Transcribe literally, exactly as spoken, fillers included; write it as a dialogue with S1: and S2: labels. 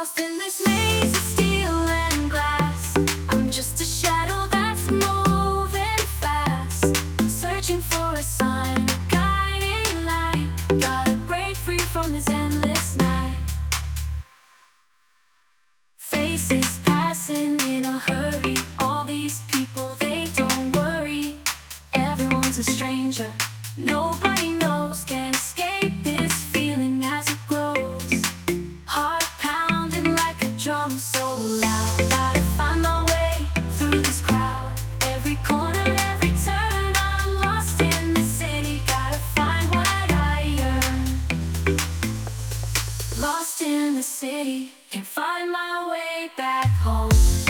S1: Lost in this maze of steel and glass. I'm just a shadow that's moving fast, searching for a sign, a guiding light. Gotta break free from this endless night. Faces passing in a hurry. All these people, they don't worry. Everyone's a stranger, nobody knows. Can't escape this feeling as it grows. Heart pounding like a drum so loud. Gotta find my way through this crowd. Every corner, every turn, I'm lost in the city. Gotta find what I yearn. Lost in the city, can't find my way back home.